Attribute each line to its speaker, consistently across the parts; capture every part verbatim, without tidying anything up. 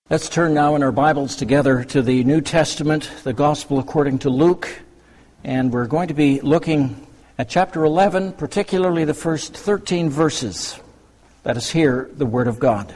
Speaker 1: Let's turn now in our Bibles together to the New Testament, the Gospel according to Luke, and we're going to be looking at chapter eleven, particularly the first thirteen verses. Let us hear the Word of God.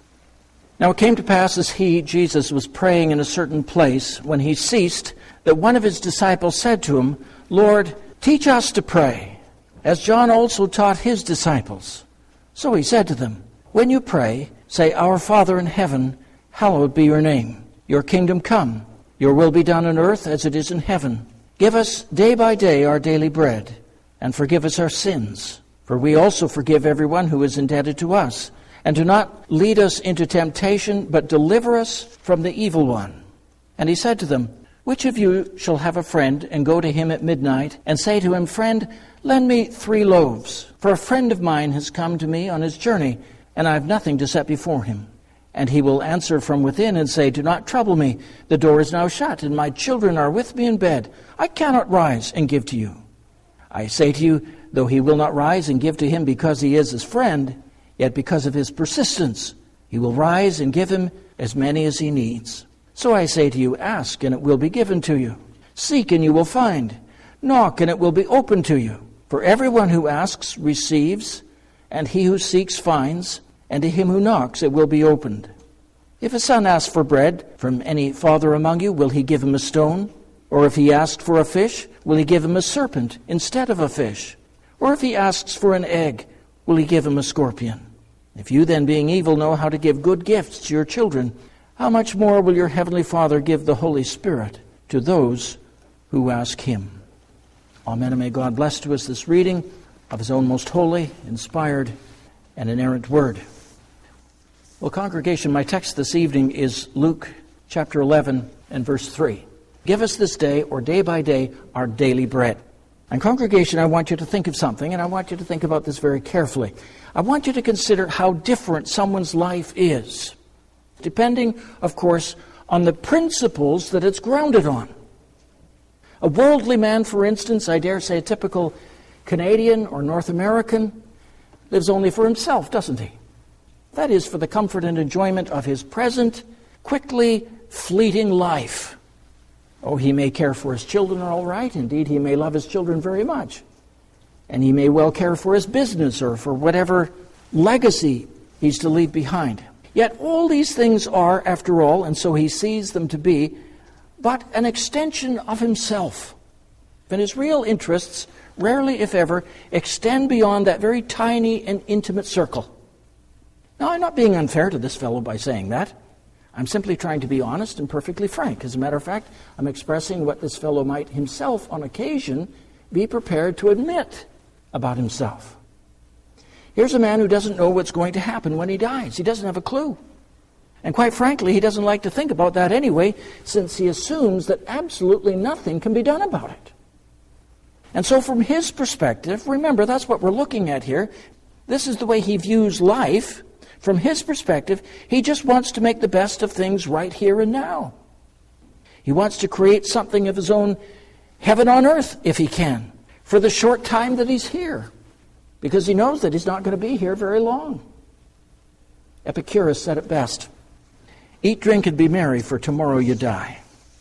Speaker 1: Now it came to pass as he, Jesus, was praying in a certain place, when he ceased, that one of his disciples said to him, Lord, teach us to pray, as John also taught his disciples. So he said to them, When you pray, say, Our Father in heaven, hallowed be your name. Your kingdom come. Your will be done on earth as it is in heaven. Give us day by day our daily bread, and forgive us our sins, for we also forgive everyone who is indebted to us. And do not lead us into temptation, but deliver us from the evil one. And he said to them, Which of you shall have a friend, and go to him at midnight, and say to him, Friend, lend me three loaves, for a friend of mine has come to me on his journey, and I have nothing to set before him. And he will answer from within and say, Do not trouble me. The door is now shut, and my children are with me in bed. I cannot rise and give to you. I say to you, though he will not rise and give to him because he is his friend, yet because of his persistence, he will rise and give him as many as he needs. So I say to you, ask, and it will be given to you. Seek, and you will find. Knock, and it will be opened to you. For everyone who asks receives, and he who seeks finds, and to him who knocks it will be opened. If a son asks for bread from any father among you, will he give him a stone? Or if he asks for a fish, will he give him a serpent instead of a fish? Or if he asks for an egg, will he give him a scorpion? If you then, being evil, know how to give good gifts to your children, how much more will your heavenly Father give the Holy Spirit to those who ask him? Amen. And may God bless to us this reading of his own most holy, inspired, and inerrant word. Well, congregation, my text this evening is Luke chapter eleven and verse three. Give us this day, or day by day, our daily bread. And congregation, I want you to think of something, and I want you to think about this very carefully. I want you to consider how different someone's life is, depending, of course, on the principles that it's grounded on. A worldly man, for instance, I dare say a typical Canadian or North American, lives only for himself, doesn't he? That is, for the comfort and enjoyment of his present, quickly fleeting life. Oh, he may care for his children all right. Indeed, he may love his children very much. And he may well care for his business or for whatever legacy he's to leave behind. Yet all these things are, after all, and so he sees them to be, but an extension of himself. And his real interests rarely, if ever, extend beyond that very tiny and intimate circle. Now, I'm not being unfair to this fellow by saying that. I'm simply trying to be honest and perfectly frank. As a matter of fact, I'm expressing what this fellow might himself, on occasion, be prepared to admit about himself. Here's a man who doesn't know what's going to happen when he dies. He doesn't have a clue. And quite frankly, he doesn't like to think about that anyway, since he assumes that absolutely nothing can be done about it. And so from his perspective, remember, that's what we're looking at here. This is the way he views life. From his perspective, he just wants to make the best of things right here and now. He wants to create something of his own heaven on earth, if he can, for the short time that he's here, because he knows that he's not going to be here very long. Epicurus said it best, Eat, drink, and be merry, for tomorrow you die.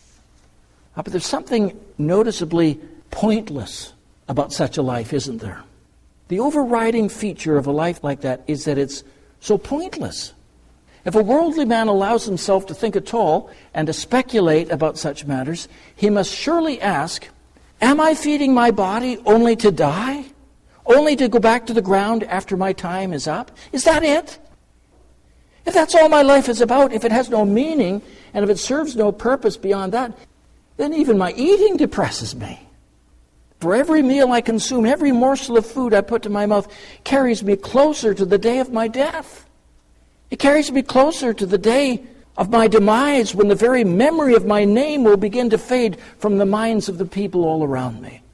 Speaker 1: But there's something noticeably pointless about such a life, isn't there? The overriding feature of a life like that is that it's so pointless. If a worldly man allows himself to think at all and to speculate about such matters, he must surely ask, am I feeding my body only to die? Only to go back to the ground after my time is up? Is that it? If that's all my life is about, if it has no meaning, and if it serves no purpose beyond that, then even my eating depresses me. For every meal I consume, every morsel of food I put to my mouth carries me closer to the day of my death. It carries me closer to the day of my demise, when the very memory of my name will begin to fade from the minds of the people all around me.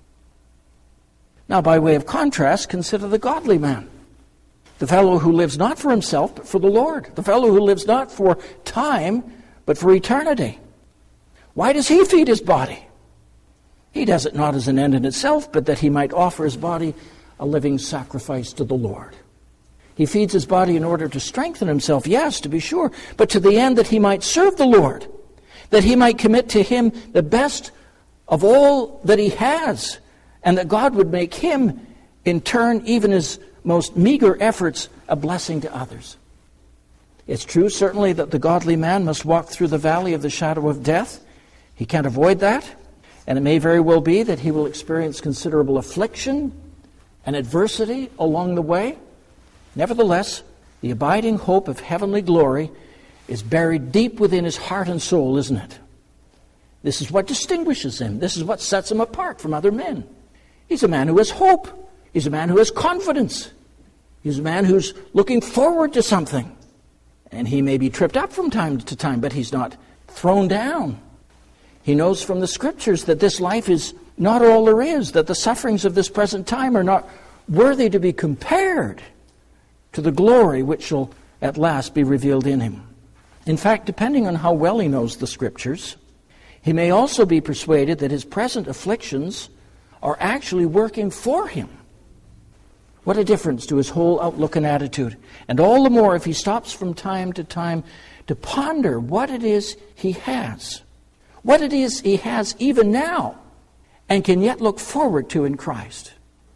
Speaker 1: Now, by way of contrast, consider the godly man. The fellow who lives not for himself, but for the Lord. The fellow who lives not for time, but for eternity. Why does he feed his body? He does it not as an end in itself, but that he might offer his body a living sacrifice to the Lord. He feeds his body in order to strengthen himself, yes, to be sure, but to the end that he might serve the Lord, that he might commit to him the best of all that he has, and that God would make him, in turn, even his most meager efforts, a blessing to others. It's true, certainly, that the godly man must walk through the valley of the shadow of death. He can't avoid that, and it may very well be that he will experience considerable affliction and adversity along the way. Nevertheless, the abiding hope of heavenly glory is buried deep within his heart and soul, isn't it? This is what distinguishes him. This is what sets him apart from other men. He's a man who has hope. He's a man who has confidence. He's a man who's looking forward to something. And he may be tripped up from time to time, but he's not thrown down. He knows from the Scriptures that this life is not all there is, that the sufferings of this present time are not worthy to be compared to the glory which shall at last be revealed in him. In fact, depending on how well he knows the Scriptures, he may also be persuaded that his present afflictions are actually working for him. What a difference to his whole outlook and attitude. And all the more if he stops from time to time to ponder what it is he has, what it is he has even now, and can yet look forward to in Christ.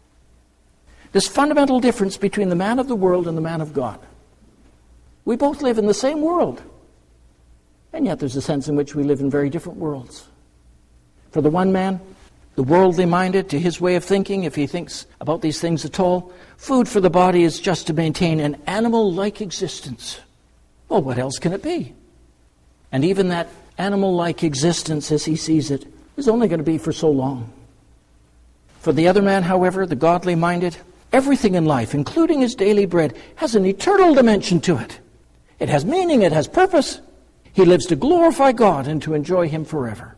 Speaker 1: This fundamental difference between the man of the world and the man of God. We both live in the same world, and yet there's a sense in which we live in very different worlds. For the one man, the worldly minded, to his way of thinking, if he thinks about these things at all, food for the body is just to maintain an animal-like existence. Well, what else can it be? And even that animal-like existence, as he sees it, is only going to be for so long. For the other man, however, the godly-minded, everything in life, including his daily bread, has an eternal dimension to it. It has meaning, it has purpose. He lives to glorify God and to enjoy him forever.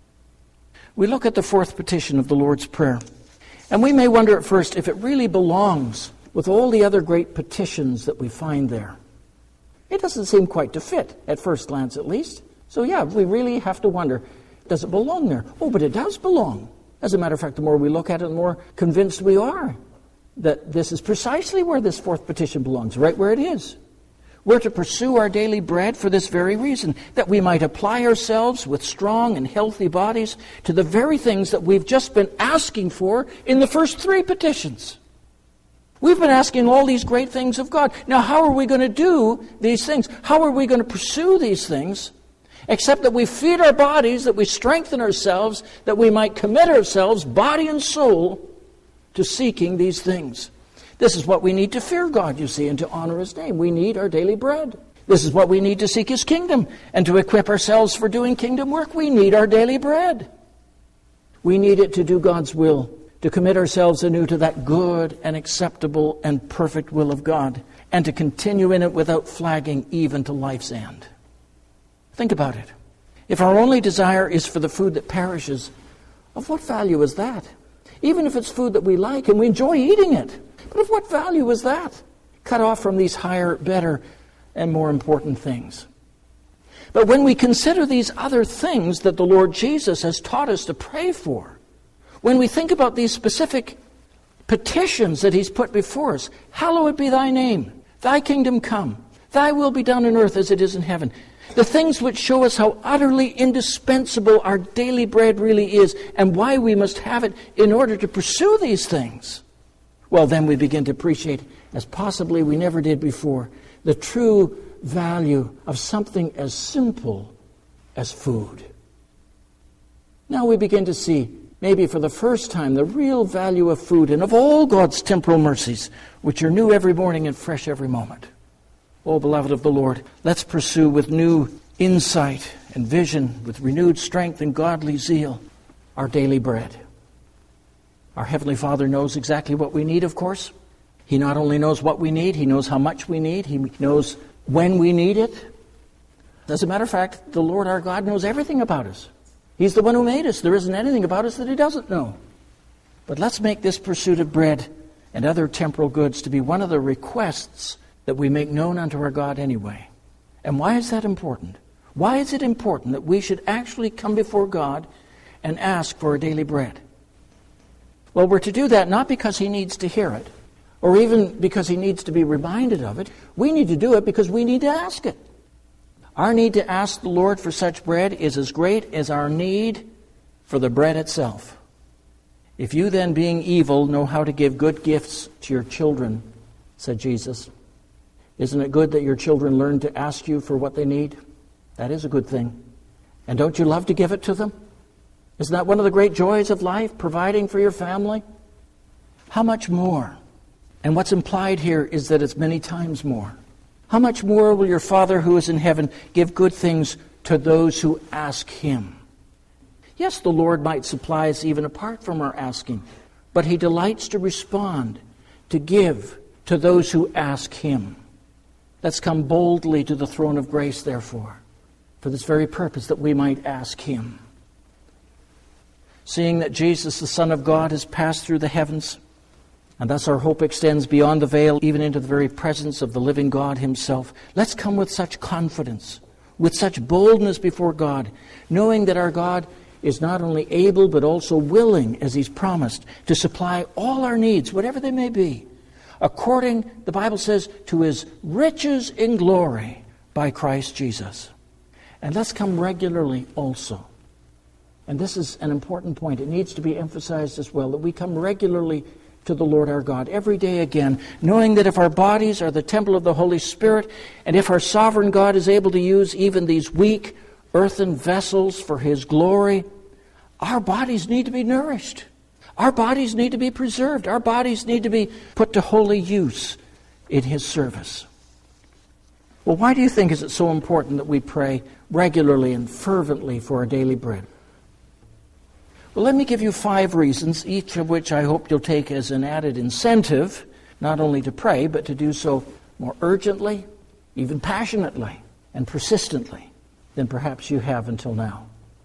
Speaker 1: We look at the fourth petition of the Lord's Prayer, and we may wonder at first if it really belongs with all the other great petitions that we find there. It doesn't seem quite to fit, at first glance at least. So yeah, we really have to wonder, does it belong there? Oh, but it does belong. As a matter of fact, the more we look at it, the more convinced we are that this is precisely where this fourth petition belongs, right where it is. We're to pursue our daily bread for this very reason, that we might apply ourselves with strong and healthy bodies to the very things that we've just been asking for in the first three petitions. We've been asking all these great things of God. Now, how are we going to do these things? How are we going to pursue these things? Except that we feed our bodies, that we strengthen ourselves, that we might commit ourselves, body and soul, to seeking these things. This is what we need to fear God, you see, and to honor his name. We need our daily bread. This is what we need to seek his kingdom and to equip ourselves for doing kingdom work. We need our daily bread. We need it to do God's will, to commit ourselves anew to that good and acceptable and perfect will of God, and to continue in it without flagging even to life's end. Think about it. If our only desire is for the food that perishes, of what value is that? Even if it's food that we like and we enjoy eating it. But of what value is that? Cut off from these higher, better, and more important things. But when we consider these other things that the Lord Jesus has taught us to pray for, when we think about these specific petitions that he's put before us, hallowed be thy name, thy kingdom come, thy will be done on earth as it is in heaven. The things which show us how utterly indispensable our daily bread really is and why we must have it in order to pursue these things. Well, then we begin to appreciate, as possibly we never did before, the true value of something as simple as food. Now we begin to see, maybe for the first time, the real value of food and of all God's temporal mercies, which are new every morning and fresh every moment. Oh, beloved of the Lord, let's pursue with new insight and vision, with renewed strength and godly zeal, our daily bread. Our Heavenly Father knows exactly what we need, of course. He not only knows what we need, he knows how much we need, he knows when we need it. As a matter of fact, the Lord our God knows everything about us. He's the one who made us. There isn't anything about us that he doesn't know. But let's make this pursuit of bread and other temporal goods to be one of the requests that we make known unto our God anyway. And why is that important? Why is it important that we should actually come before God and ask for our daily bread? Well, we're to do that not because he needs to hear it. or even because he needs to be reminded of it. We need to do it because we need to ask it. Our need to ask the Lord for such bread is as great as our need for the bread itself. If you then, being evil, know how to give good gifts to your children, said Jesus, isn't it good that your children learn to ask you for what they need? That is a good thing. And don't you love to give it to them? Isn't that one of the great joys of life, providing for your family? How much more? And what's implied here is that it's many times more. How much more will your Father who is in heaven give good things to those who ask him? Yes, the Lord might supply us even apart from our asking, but he delights to respond, to give to those who ask him. Let's come boldly to the throne of grace, therefore, for this very purpose, that we might ask him. Seeing that Jesus, the Son of God, has passed through the heavens, and thus our hope extends beyond the veil, even into the very presence of the living God himself, let's come with such confidence, with such boldness before God, knowing that our God is not only able but also willing, as he's promised, to supply all our needs, whatever they may be, according, the Bible says, to his riches in glory by Christ Jesus. And let's come regularly also. And this is an important point. It needs to be emphasized as well, that we come regularly to the Lord our God every day again, knowing that if our bodies are the temple of the Holy Spirit, and if our sovereign God is able to use even these weak earthen vessels for his glory, our bodies need to be nourished. Our bodies need to be preserved. Our bodies need to be put to holy use in his service. Well, why do you think is it so important that we pray regularly and fervently for our daily bread? Well, let me give you five reasons, each of which I hope you'll take as an added incentive, not only to pray, but to do so more urgently, even passionately, and persistently than perhaps you have until now.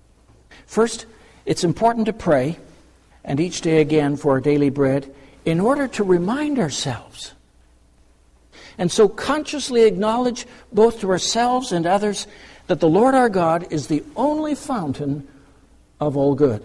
Speaker 1: First, it's important to pray, and each day again for our daily bread, in order to remind ourselves, and so consciously acknowledge both to ourselves and others that the Lord our God is the only fountain of all good.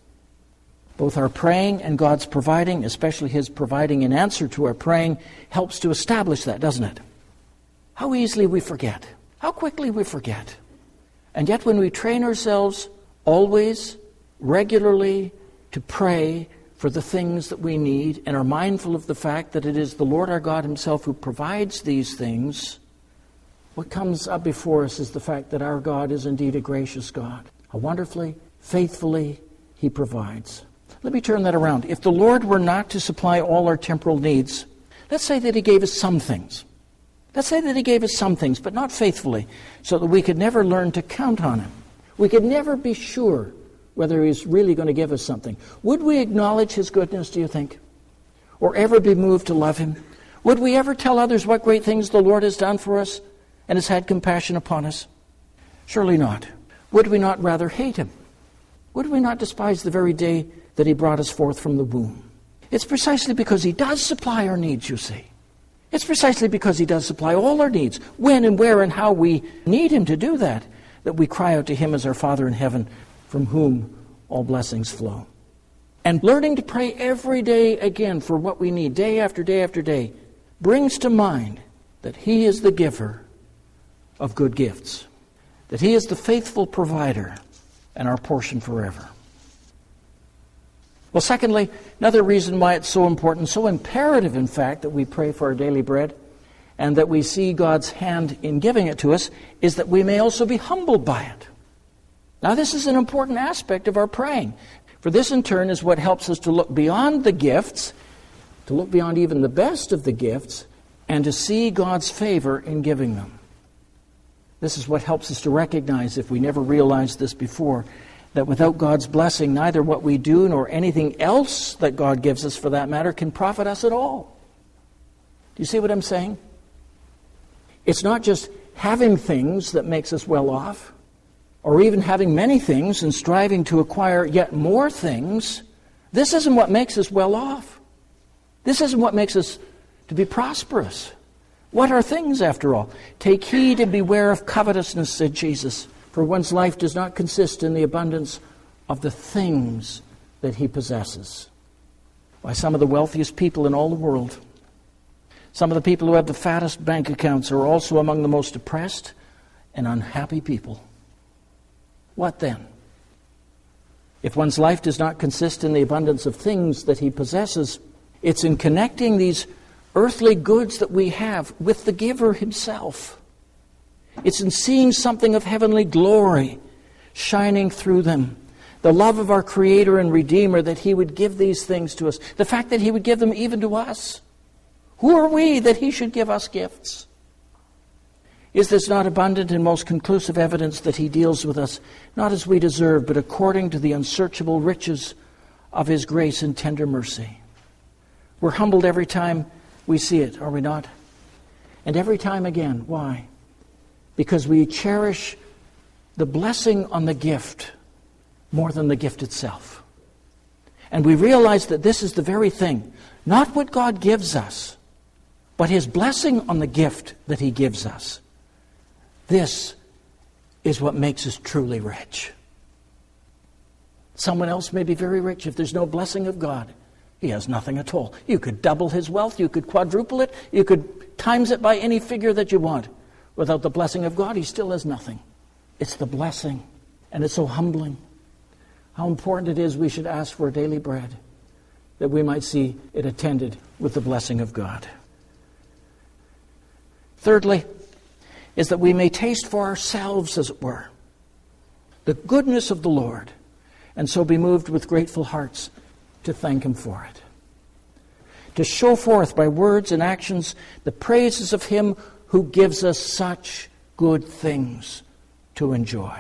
Speaker 1: Both our praying and God's providing, especially his providing in answer to our praying, helps to establish that, doesn't it? How easily we forget. How quickly we forget. And yet when we train ourselves always, regularly, to pray for the things that we need and are mindful of the fact that it is the Lord our God himself who provides these things, what comes up before us is the fact that our God is indeed a gracious God. How wonderfully, faithfully he provides. Let me turn that around. If the Lord were not to supply all our temporal needs, let's say that he gave us some things. Let's say that he gave us some things, but not faithfully, so that we could never learn to count on him. We could never be sure whether he's really going to give us something. Would we acknowledge his goodness, do you think? Or ever be moved to love him? Would we ever tell others what great things the Lord has done for us and has had compassion upon us? Surely not. Would we not rather hate him? Would we not despise the very day that he brought us forth from the womb? It's precisely because he does supply our needs, you see. It's precisely because he does supply all our needs, when and where and how we need him to do that, that we cry out to him as our Father in heaven, from whom all blessings flow. And learning to pray every day again for what we need, day after day after day, brings to mind that he is the giver of good gifts, that he is the faithful provider and our portion forever. Well, secondly, another reason why it's so important, so imperative, in fact, that we pray for our daily bread and that we see God's hand in giving it to us, is that we may also be humbled by it. Now, this is an important aspect of our praying, for this in turn is what helps us to look beyond the gifts, to look beyond even the best of the gifts, and to see God's favor in giving them. This is what helps us to recognize, if we never realized this before, that without God's blessing, neither what we do nor anything else that God gives us, for that matter, can profit us at all. Do you see what I'm saying? It's not just having things that makes us well off, or even having many things and striving to acquire yet more things. This isn't what makes us well off. This isn't what makes us to be prosperous. What are things, after all? Take heed and beware of covetousness, said Jesus, for one's life does not consist in the abundance of the things that he possesses. Why, some of the wealthiest people in all the world Some of the people who have the fattest bank accounts are also among the most depressed and unhappy people. What then? If one's life does not consist in the abundance of things that he possesses, it's in connecting these earthly goods that we have with the giver himself. It's in seeing something of heavenly glory shining through them. The love of our Creator and Redeemer, that he would give these things to us. The fact that he would give them even to us. Who are we that he should give us gifts? Is this not abundant and most conclusive evidence that he deals with us, not as we deserve, but according to the unsearchable riches of his grace and tender mercy? We're humbled every time we see it, are we not? And every time again. Why? Because we cherish the blessing on the gift more than the gift itself. And we realize that this is the very thing, not what God gives us, but his blessing on the gift that he gives us. This is what makes us truly rich. Someone else may be very rich. If there's no blessing of God, he has nothing at all. You could double his wealth, you could quadruple it, you could times it by any figure that you want. Without the blessing of God, he still has nothing. It's the blessing, and it's so humbling. How important it is we should ask for daily bread, that we might see it attended with the blessing of God. Thirdly, is that we may taste for ourselves, as it were, the goodness of the Lord, and so be moved with grateful hearts to thank him for it. To show forth by words and actions the praises of him who gives us such good things to enjoy.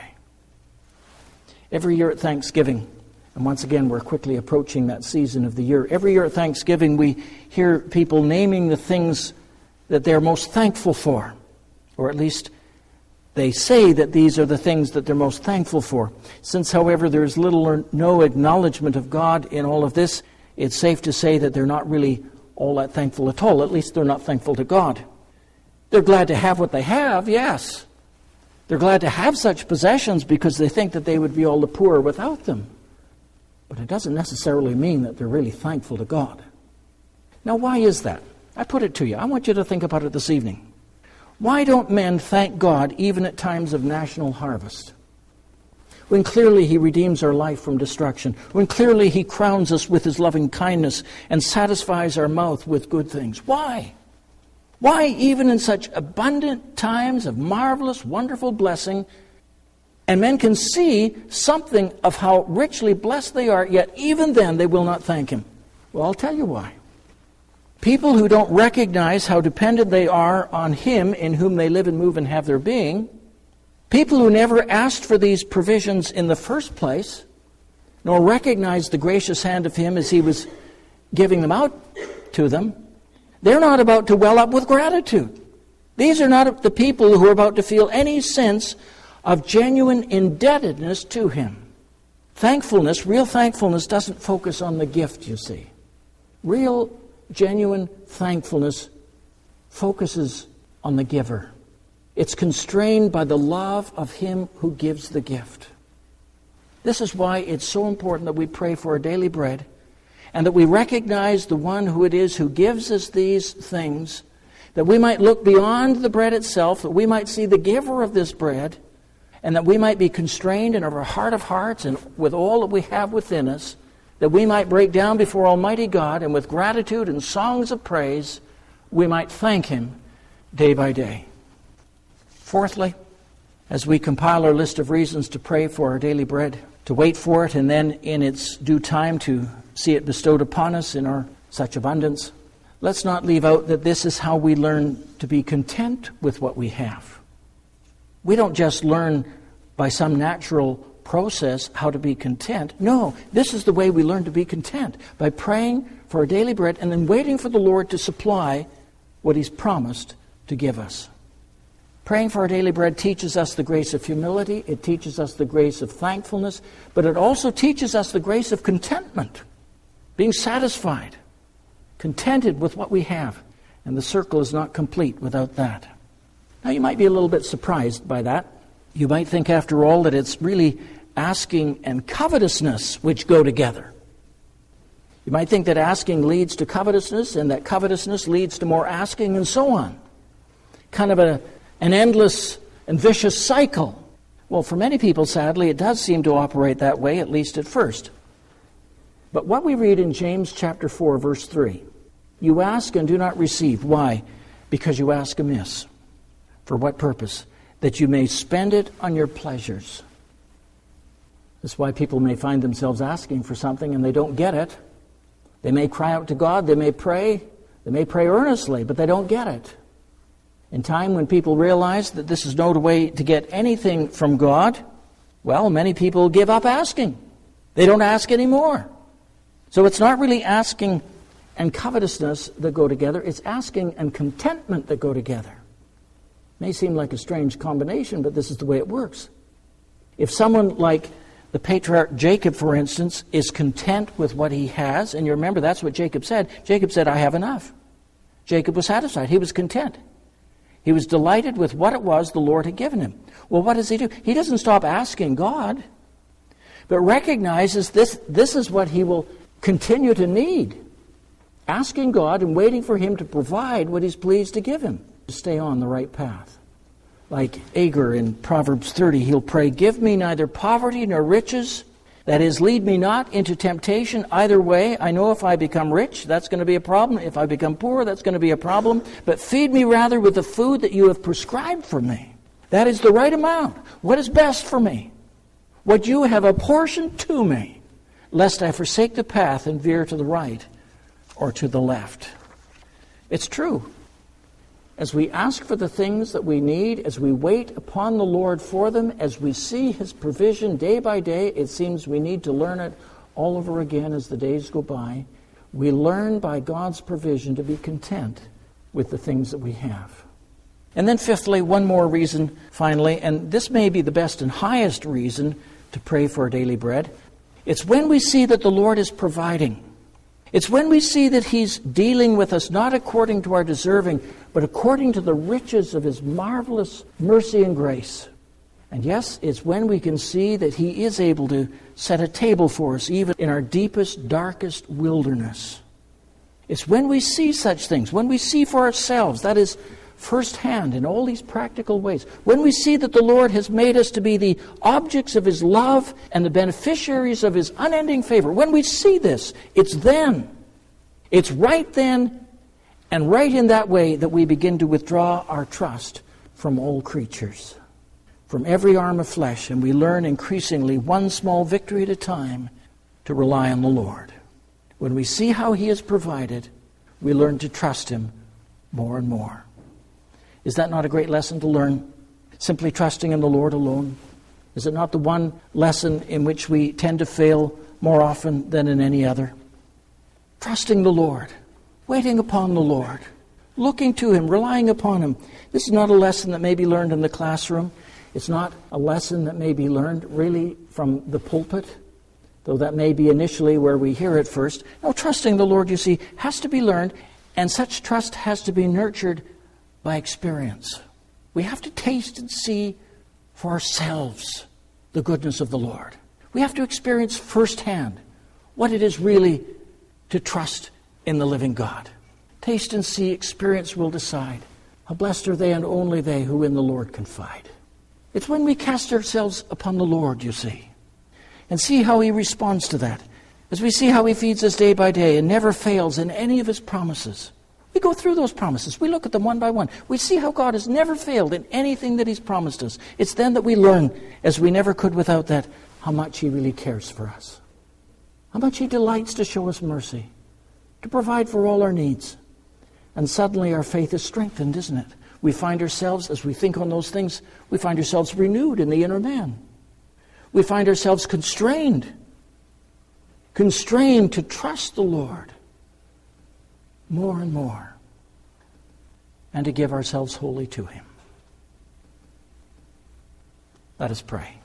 Speaker 1: Every year at Thanksgiving, and once again we're quickly approaching that season of the year, every year at Thanksgiving we hear people naming the things that they're most thankful for. Or at least they say that these are the things that they're most thankful for. Since, however, there is little or no acknowledgement of God in all of this, it's safe to say that they're not really all that thankful at all. At least they're not thankful to God. They're glad to have what they have, yes. They're glad to have such possessions because they think that they would be all the poorer without them. But it doesn't necessarily mean that they're really thankful to God. Now, why is that? I put it to you. I want you to think about it this evening. Why don't men thank God even at times of national harvest? When clearly he redeems our life from destruction. When clearly he crowns us with his loving kindness and satisfies our mouth with good things. Why? Why even in such abundant times of marvelous, wonderful blessing, and men can see something of how richly blessed they are, yet even then they will not thank him? Well, I'll tell you why. People who don't recognize how dependent they are on him in whom they live and move and have their being, people who never asked for these provisions in the first place, nor recognized the gracious hand of him as he was giving them out to them, they're not about to well up with gratitude. These are not the people who are about to feel any sense of genuine indebtedness to him. Thankfulness, real thankfulness, doesn't focus on the gift, you see. Real genuine thankfulness focuses on the giver. It's constrained by the love of him who gives the gift. This is why it's so important that we pray for our daily bread and that we recognize the one who it is who gives us these things, that we might look beyond the bread itself, that we might see the giver of this bread, and that we might be constrained in our heart of hearts and with all that we have within us, that we might break down before Almighty God, and with gratitude and songs of praise, we might thank him day by day. Fourthly, as we compile our list of reasons to pray for our daily bread, to wait for it, and then in its due time to see it bestowed upon us in our such abundance, let's not leave out that this is how we learn to be content with what we have. We don't just learn by some natural process how to be content. No, this is the way we learn to be content, by praying for our daily bread and then waiting for the Lord to supply what he's promised to give us. Praying for our daily bread teaches us the grace of humility, it teaches us the grace of thankfulness, but it also teaches us the grace of contentment, being satisfied, contented with what we have. And the circle is not complete without that. Now you might be a little bit surprised by that. You might think, after all, that it's really asking and covetousness which go together. You might think that asking leads to covetousness, and that covetousness leads to more asking, and so on. Kind of a, an endless and vicious cycle. Well, for many people, sadly, it does seem to operate that way, at least at first. But what we read in James chapter four, verse three, you ask and do not receive. Why? Because you ask amiss. For what purpose? That you may spend it on your pleasures. That's why people may find themselves asking for something and they don't get it. They may cry out to God, they may pray, they may pray earnestly, but they don't get it. In time when people realize that this is no way to get anything from God, well, many people give up asking. They don't ask anymore. So it's not really asking and covetousness that go together, it's asking and contentment that go together. It may seem like a strange combination, but this is the way it works. If someone like the patriarch Jacob, for instance, is content with what he has, and you remember that's what Jacob said. Jacob said, I have enough. Jacob was satisfied. He was content. He was delighted with what it was the Lord had given him. Well, what does he do? He doesn't stop asking God, but recognizes this, this is what he will continue to need. Asking God and waiting for him to provide what he's pleased to give him, to stay on the right path. Like Agur in Proverbs thirty, he'll pray, give me neither poverty nor riches. That is, lead me not into temptation. Either way, I know if I become rich, that's going to be a problem. If I become poor, that's going to be a problem. But feed me rather with the food that you have prescribed for me. That is the right amount. What is best for me? What you have apportioned to me, lest I forsake the path and veer to the right or to the left. It's true. As we ask for the things that we need, as we wait upon the Lord for them, as we see His provision day by day, it seems we need to learn it all over again as the days go by. We learn by God's provision to be content with the things that we have. And then fifthly, one more reason, finally, and this may be the best and highest reason to pray for our daily bread. It's when we see that the Lord is providing. It's when we see that He's dealing with us not according to our deserving, but according to the riches of His marvelous mercy and grace. And yes, it's when we can see that He is able to set a table for us, even in our deepest, darkest wilderness. It's when we see such things, when we see for ourselves, that is, firsthand in all these practical ways, when we see that the Lord has made us to be the objects of His love and the beneficiaries of His unending favor, when we see this, it's then, it's right then and right in that way that we begin to withdraw our trust from all creatures, from every arm of flesh, and we learn increasingly, one small victory at a time, to rely on the Lord. When we see how He has provided, we learn to trust Him more and more. Is that not a great lesson to learn? Simply trusting in the Lord alone? Is it not the one lesson in which we tend to fail more often than in any other? Trusting the Lord, waiting upon the Lord, looking to Him, relying upon Him. This is not a lesson that may be learned in the classroom. It's not a lesson that may be learned really from the pulpit, though that may be initially where we hear it first. No, trusting the Lord, you see, has to be learned, and such trust has to be nurtured by experience. We have to taste and see for ourselves the goodness of the Lord. We have to experience firsthand what it is really to trust in the living God. Taste and see, experience will decide. How blessed are they and only they who in the Lord confide. It's when we cast ourselves upon the Lord, you see, and see how He responds to that. As we see how He feeds us day by day and never fails in any of His promises. We go through those promises. We look at them one by one. We see how God has never failed in anything that He's promised us. It's then that we learn, as we never could without that, how much He really cares for us. How much He delights to show us mercy, to provide for all our needs. And suddenly our faith is strengthened, isn't it? We find ourselves, as we think on those things, we find ourselves renewed in the inner man. We find ourselves constrained, constrained to trust the Lord more and more, and to give ourselves wholly to Him. Let us pray.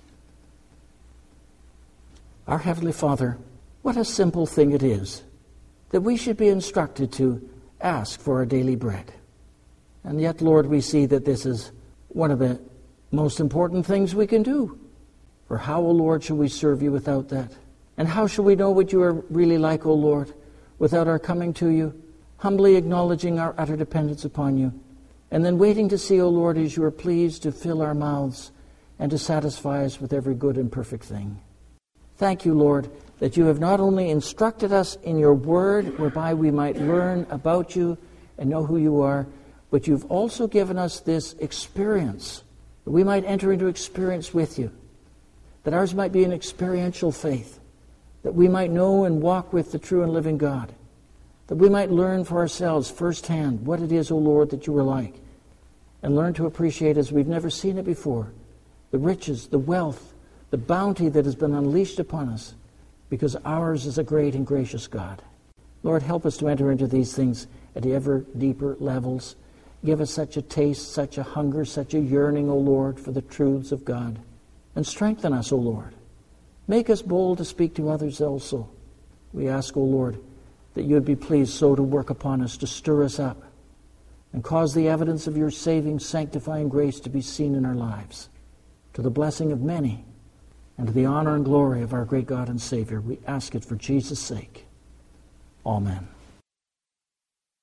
Speaker 1: Our Heavenly Father, what a simple thing it is that we should be instructed to ask for our daily bread. And yet, Lord, we see that this is one of the most important things we can do. For how, O Lord, shall we serve You without that? And how shall we know what you are really like, O Lord, without our coming to you, humbly acknowledging our utter dependence upon you, and then waiting to see, O Lord, as you are pleased to fill our mouths and to satisfy us with every good and perfect thing. Thank you, Lord, that you have not only instructed us in your word, whereby we might learn about you and know who you are, but you've also given us this experience, that we might enter into experience with you, that ours might be an experiential faith, that we might know and walk with the true and living God, that we might learn for ourselves firsthand what it is, O Lord, that you are like, and learn to appreciate as we've never seen it before, the riches, the wealth, the bounty that has been unleashed upon us, because ours is a great and gracious God. Lord, help us to enter into these things at ever deeper levels. Give us such a taste, such a hunger, such a yearning, O Lord, for the truths of God. And strengthen us, O Lord. Make us bold to speak to others also. We ask, O Lord, that you would be pleased so to work upon us, to stir us up, and cause the evidence of your saving, sanctifying grace to be seen in our lives, to the blessing of many, and to the honor and glory of our great God and Savior. We ask it for Jesus' sake. Amen.